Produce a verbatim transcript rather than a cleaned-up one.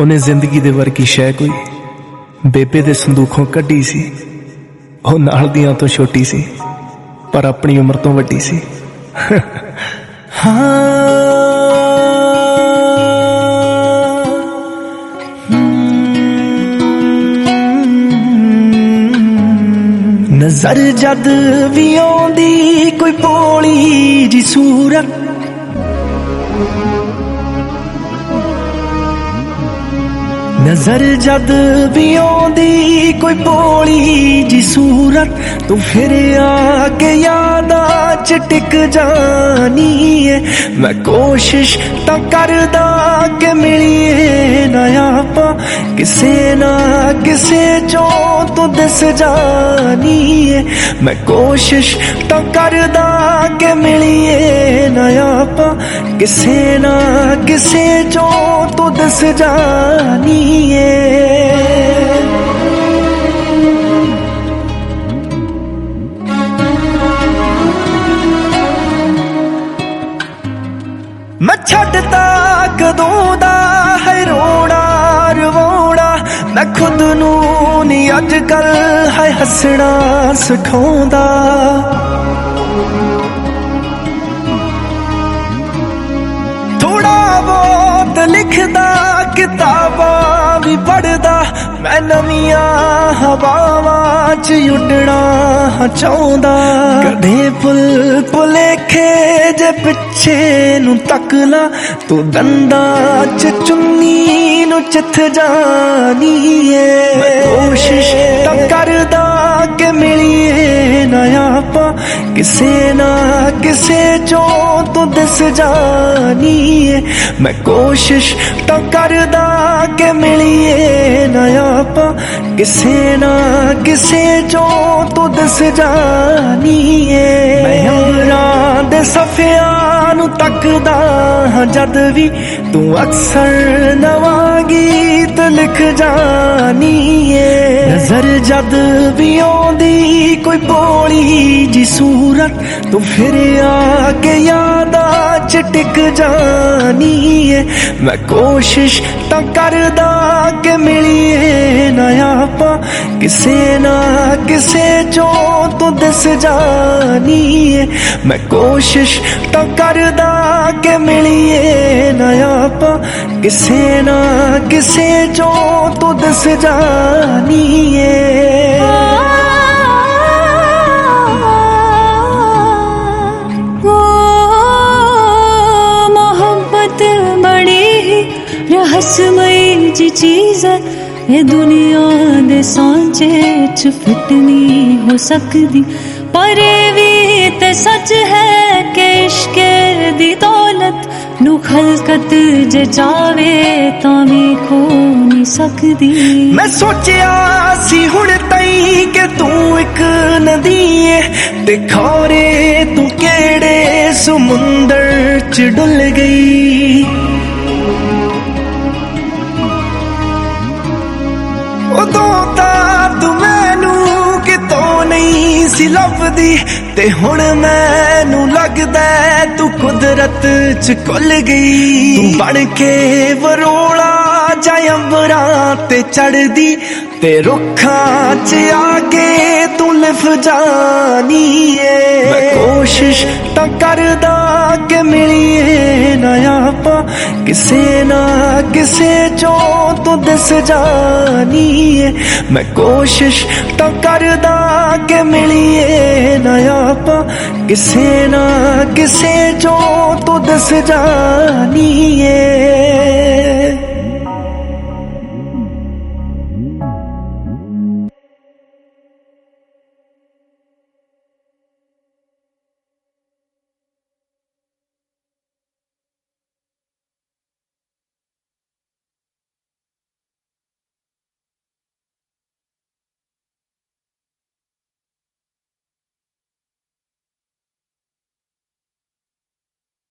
ਉਹਨੇ ਜ਼ਿੰਦਗੀ ਦੇ ਵਰਗੀ ਸ਼ੈ ਕੋਈ ਬੇਬੇ ਦੇ ਸੰਦੂਖੋਂ ਕੱਢੀ ਸੀ। ਉਹ ਨਾਲ ਦੀਆਂ ਤੋਂ ਛੋਟੀ ਸੀ ਪਰ ਆਪਣੀ ਉਮਰ ਤੋਂ ਵੱਡੀ ਸੀ। ਹਾਂ नजर जद भी आउंदी कोई भोली जी सूरत, नजर जद भी आउंदी कोई भोली जी सूरत, तू फिर आके यादां च टिक जानी है। मैं कोशिश तां करदा कि मिलीए ना आपां, किसे ना किसे चों तू दिस जानी है। मैं कोशिश तां करदा कि मिलीए ना आपां, किसे ना किसे चों तू दिस जानी है। मैं छड्डदा कदों दा है रोना रवाउणा, मैं खुद नू नी अजकल है हसना सिखाउंदा। थोड़ा बहुत लिखदा किताबां भी पढ़दा, मैं नवियां हवावां च उड्डणा चाहुंदा। कदे पुल भुलेखे जे पिछे नू तक ला, तू दंदां च चुन्नी नू चिथ जानी है। मैं कोशिश तां करदा कि मिलीए ना आपां, किसे ना किसे चों तू दिस जानी है। मैं कोशिश तां करदा कि मिलीए ना आपां, किसे ना किसे चों तू दिस जानी है। मैं अमरां दे सफियां नू तकदा हां जद भी, तू अक्सर नवां गीत लिख जानी है। नजर जद भी आउंदी कोई भोली जी सूरत, तू फिर आके यादां च टिक जानी है। मैं कोशिश तां करदा कि मिलीए ना आपां, किसे ना किसे चों तू दिस जानी है। मैं कोशिश तां करदा कि मिलीए ना आपां, किसे ना किसे चों तू दिस जानी है। रहस्यमयी जी चीज है, ये दुनिया दे सांचे च फिट नहीं हो सकदी, पर भी ते सच है कि इश्क दी दौलत नू खलकत जे चावे तां भी खो नहीं सकदी। मैं सोचिया सी हुण तई कि तू इक नदी है, ते खौरे तू केड़े समुंदर च डुल गई। उदों तां तू मैनू कितों नहीं सी लभदी, ते हुण मैनू लगदा तू कुदरत च घुल गई। तू बन के वरोला जा अंबरां ते चढ़दी, ते रुखां च आके तू लिफ जानी है। मैं कोशिश तां करदा कि मिलीए ना आपां, किसे ना किसे चों तू दिस जानी है। मैं कोशिश तां करदा कि मिलीए ना आपां, किसे ना किसे चों तू दिस जानी है।